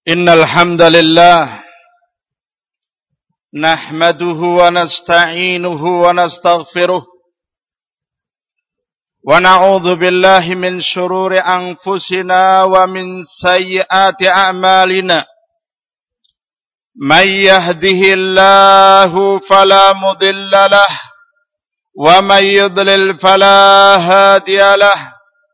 إن الحمد لله نحمده ونستعينه ونستغفره ونعوذ بالله من شرور أنفسنا ومن سيئات أعمالنا من يهده الله فلا مضل له ومن يضلل فلا هادي له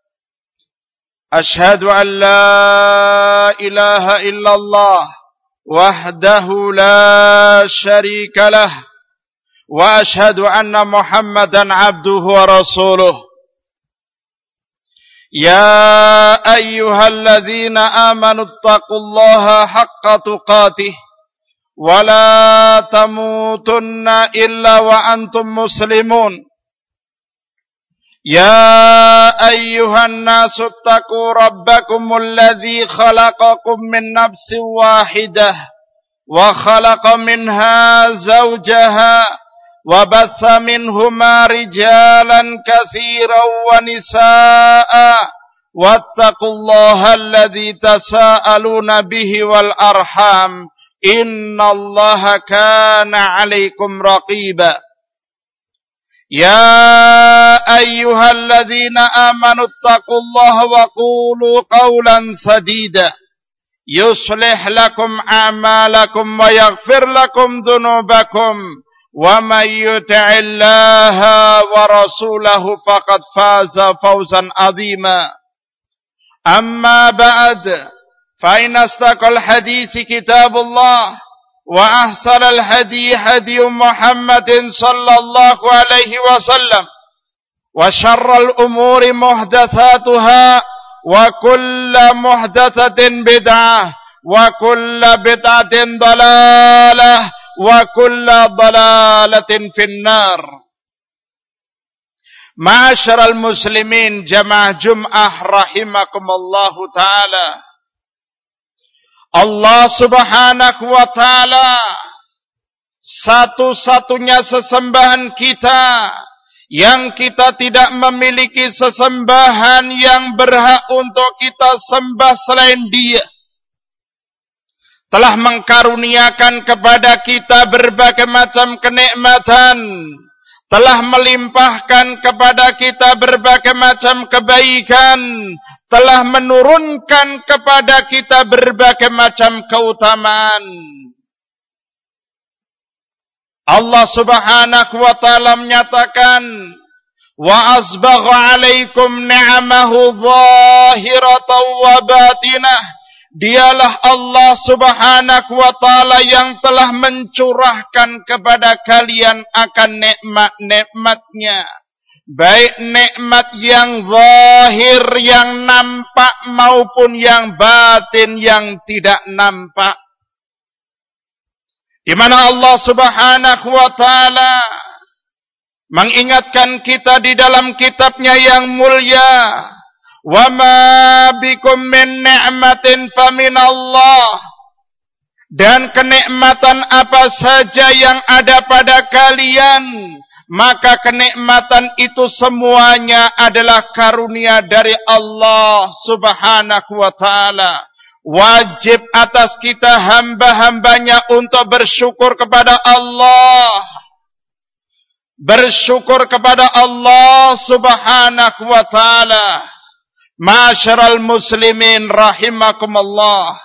أشهد أن لا إله إلا الله وحده لا شريك له وأشهد أن محمدا عبده ورسوله يا أيها الذين آمنوا اتقوا الله حق تقاته ولا تموتن إلا وأنتم مسلمون يا أيها الناس اتقوا ربكم الذي خلقكم من نفس واحدة وخلق منها زوجها وبث منهما رجالا كثيرا ونساء واتقوا الله الذي تساءلون به والأرحام إن الله كان عليكم رقيبا يا أيها الذين آمنوا اتقوا الله وقولوا قولا سديدا يصلح لكم أعمالكم ويغفر لكم ذنوبكم ومن يطع الله ورسوله فقد فاز فوزا عظيما أما بعد فإن أصدق الحديث كتاب الله وأحسن الهدي هدي محمد صلى الله عليه وسلم وشر الأمور محدثاتها وكل محدثة بدعة وكل بدعة ضلالة وكل ضلالة في النار. معاشر المسلمين جماعة جمعة رحمكم الله تعالى. Allah subhanahu wa ta'ala satu-satunya sesembahan kita yang kita tidak memiliki sesembahan yang berhak untuk kita sembah selain Dia. Telah mengkaruniakan kepada kita berbagai macam kenikmatan, telah melimpahkan kepada kita berbagai macam kebaikan, telah menurunkan kepada kita berbagai macam keutamaan. Allah subhanahu wa ta'ala menyatakan, wa asbagha alaikum ni'amahu zahiratan wa batinah. Dialah Allah subhanahu wa ta'ala yang telah mencurahkan kepada kalian akan nikmat-nikmatnya. Baik nikmat yang zahir, yang nampak, maupun yang batin, yang tidak nampak. Di mana Allah subhanahu wa ta'ala mengingatkan kita di dalam kitabnya yang mulia, wa ma bikum min ni'matin famin Allah. Dan kenikmatan apa saja yang ada pada kalian, maka kenikmatan itu semuanya adalah karunia dari Allah subhanahu wa ta'ala. Wajib atas kita hamba-hambanya untuk bersyukur kepada Allah. Bersyukur kepada Allah subhanahu wa ta'ala. Ma'asyiral muslimin rahimakumullah.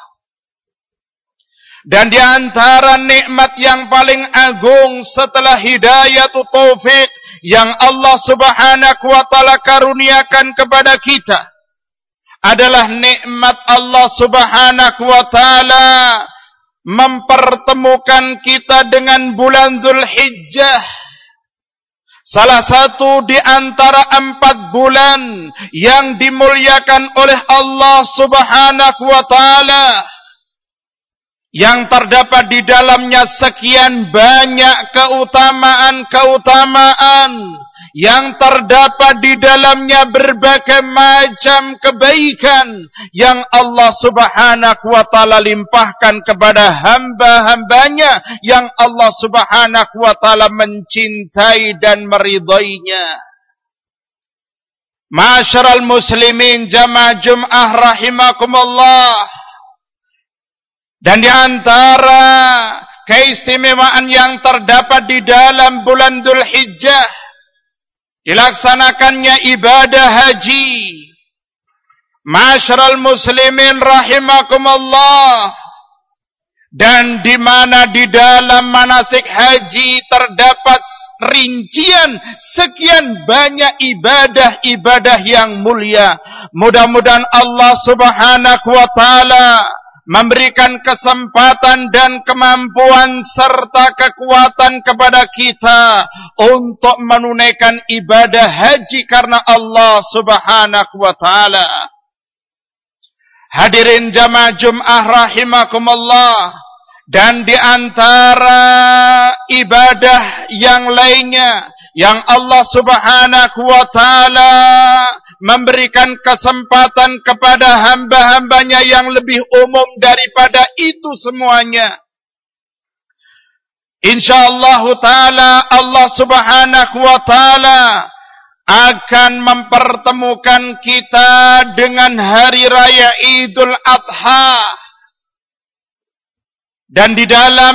Dan di antara nikmat yang paling agung setelah hidayah atau taufik yang Allah subhanahu wa ta'ala karuniakan kepada kita adalah nikmat Allah subhanahu wa ta'ala mempertemukan kita dengan bulan Dzulhijjah. Salah satu di antara 4 bulan yang dimuliakan oleh Allah subhanahu wa ta'ala, yang terdapat di dalamnya sekian banyak keutamaan-keutamaan, yang terdapat di dalamnya berbagai macam kebaikan yang Allah subhanahu wa ta'ala limpahkan kepada hamba-hambanya yang Allah subhanahu wa ta'ala mencintai dan meridainya. Ma'asyiral muslimin jamaah Jum'ah rahimakumullah. Dan di antara keistimewaan yang terdapat di dalam bulan Dzulhijjah, dilaksanakannya ibadah haji. Ma'asyiral muslimin rahimakumullah. Dan di mana di dalam manasik haji terdapat rincian sekian banyak ibadah-ibadah yang mulia. Mudah-mudahan Allah Subhanahu wa taala memberikan kesempatan dan kemampuan serta kekuatan kepada kita untuk menunaikan ibadah haji karena Allah Subhanahu wa taala. Hadirin jamaah Jum'ah rahimakumullah, dan di antara ibadah yang lainnya yang Allah Subhanahu wa taala memberikan kesempatan kepada hamba-hambanya yang lebih umum daripada itu semuanya. Insyaallah taala Allah Subhanahu wa taala akan mempertemukan kita dengan hari raya Idul Adha. Dan di dalam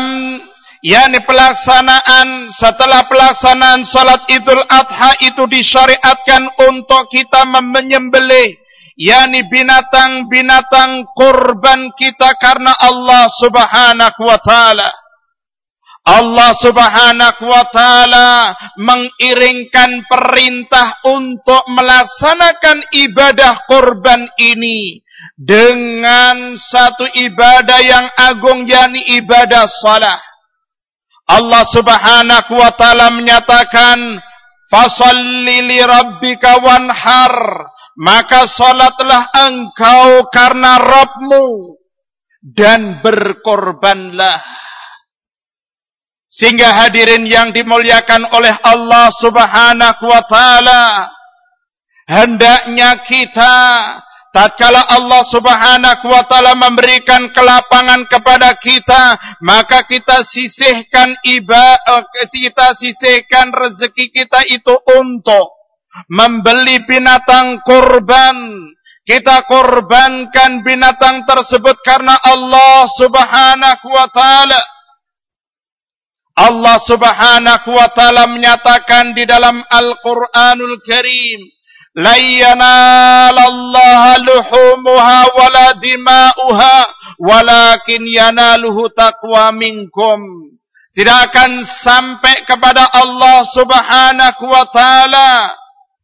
setelah pelaksanaan salat Idul Adha itu disyariatkan untuk kita menyembelih binatang-binatang kurban kita karena Allah Subhanahu wa taala. Allah Subhanahu wa taala mengiringkan perintah untuk melaksanakan ibadah kurban ini dengan satu ibadah yang agung, yakni ibadah salat. Allah Subhanahu wa taala menyatakan, "Fasholli li rabbika wanhar," maka salatlah engkau karena Rabbmu dan berkorbanlah. Sehingga hadirin yang dimuliakan oleh Allah Subhanahu wa taala, hendaknya kita tatkala Allah Subhanahu wa taala memberikan kelapangan kepada kita, maka kita sisihkan rezeki kita itu untuk membeli binatang kurban. Kita korbankan binatang tersebut karena Allah Subhanahu wa taala. Allah Subhanahu wa taala menyatakan di dalam Al-Qur'anul Karim, "La yanalallaha luhumuha wala dima'uha, walakin yanaluhu taqwa minkum." Tidak akan sampai kepada Allah Subhanahu wa taala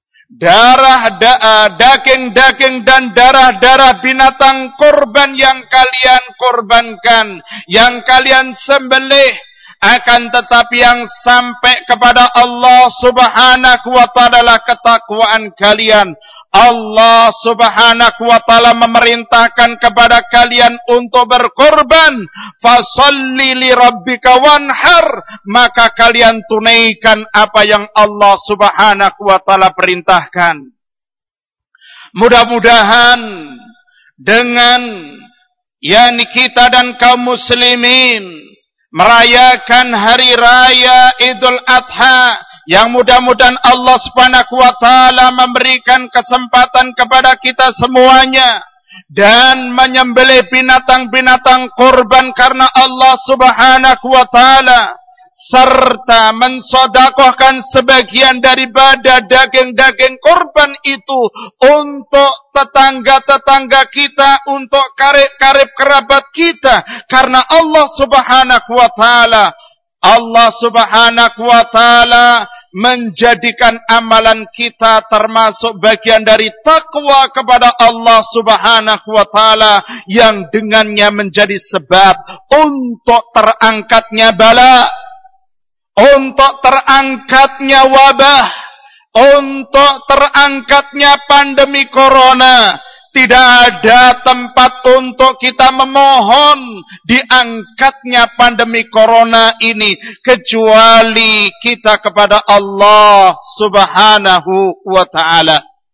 daging-daging dan darah-darah binatang kurban yang kalian korbankan, yang kalian sembelih, akan tetapi yang sampai kepada Allah Subhanahu wa taala ketakwaan kalian. Allah Subhanahu wa taala memerintahkan kepada kalian untuk berkorban. Fasholli li rabbika wanhar, maka kalian tunaikan apa yang Allah Subhanahu wa taala perintahkan. Mudah-mudahan dengan kita dan kaum muslimin merayakan hari raya Idul Adha, yang mudah-mudahan Allah Subhanahu wa taala memberikan kesempatan kepada kita semuanya dan menyembelih binatang-binatang kurban karena Allah Subhanahu wa taala, serta mensedekahkan sebagian daripada daging-daging kurban itu untuk tetangga-tetangga kita, untuk karib-karib kerabat kita karena Allah Subhanahu wa taala. Allah Subhanahu wa taala menjadikan amalan kita termasuk bagian dari takwa kepada Allah Subhanahu wa taala, yang dengannya menjadi sebab untuk terangkatnya bala, untuk terangkatnya wabah, untuk terangkatnya pandemi corona. Tidak ada tempat untuk kita memohon diangkatnya pandemi corona ini kecuali kita kepada Allah Subhanahu wa ta'ala.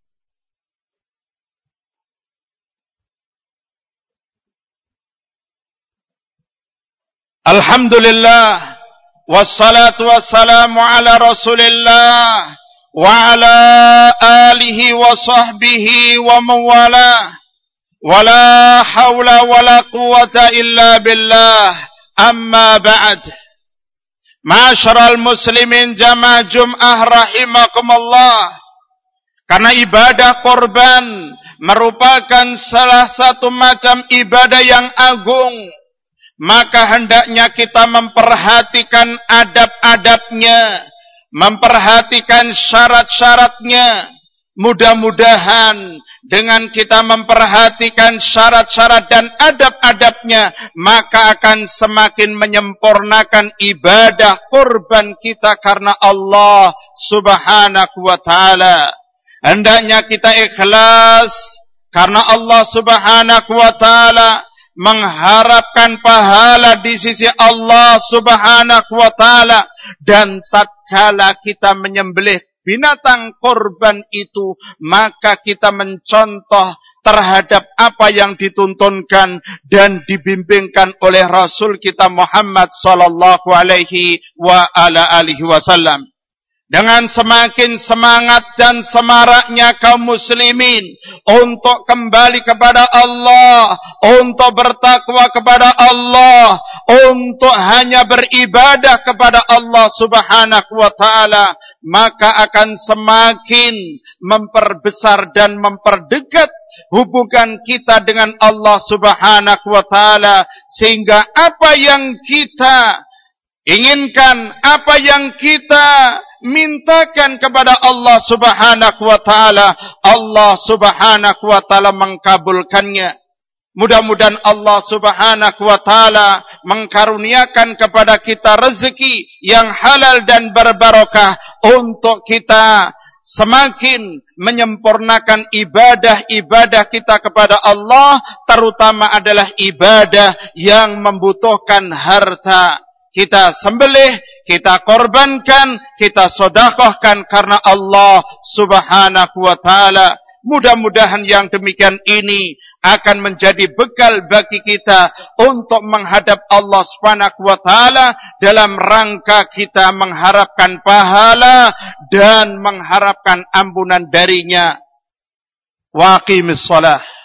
Alhamdulillah, wassalatu wassalamu ala Rasulillah wa ala alihi wa sahbihi wa mawala. Wala haula wala quwwata illa billah. Amma ba'd. Ma'asyiral muslimin jamaah Jum'ah rahimakumullah. Karena ibadah korban merupakan salah satu macam ibadah yang agung, maka hendaknya kita memperhatikan adab-adabnya, memperhatikan syarat-syaratnya. Mudah-mudahan dengan kita memperhatikan syarat-syarat dan adab-adabnya, maka akan semakin menyempurnakan ibadah kurban kita karena Allah Subhanahu wa ta'ala. Hendaknya kita ikhlas karena Allah Subhanahu wa ta'ala, mengharapkan pahala di sisi Allah Subhanahu wa ta'ala. Dan tatkala kita menyembelih binatang korban itu, maka kita mencontoh terhadap apa yang dituntunkan dan dibimbingkan oleh Rasul kita Muhammad sallallahu alaihi wa ala alihi wasallam. Dengan semakin semangat dan semaraknya kaum muslimin untuk kembali kepada Allah, untuk bertakwa kepada Allah, untuk hanya beribadah kepada Allah Subhanahu wa ta'ala, maka akan semakin memperbesar dan memperdekat hubungan kita dengan Allah Subhanahu wa ta'ala, sehingga apa yang kita inginkan, apa yang kita mintakan kepada Allah Subhanahu wa ta'ala, Allah Subhanahu wa ta'ala mengkabulkannya. Mudah-mudahan Allah Subhanahu wa ta'ala mengkaruniakan kepada kita rezeki yang halal dan berbarokah untuk kita semakin menyempurnakan ibadah-ibadah kita kepada Allah, terutama adalah ibadah yang membutuhkan harta. Kita sembelih, kita korbankan, kita sedekahkan karena Allah Subhanahu wa ta'ala. Mudah-mudahan yang demikian ini akan menjadi bekal bagi kita untuk menghadap Allah Subhanahu wa ta'ala dalam rangka kita mengharapkan pahala dan mengharapkan ampunan darinya. Wa aqimis shalah.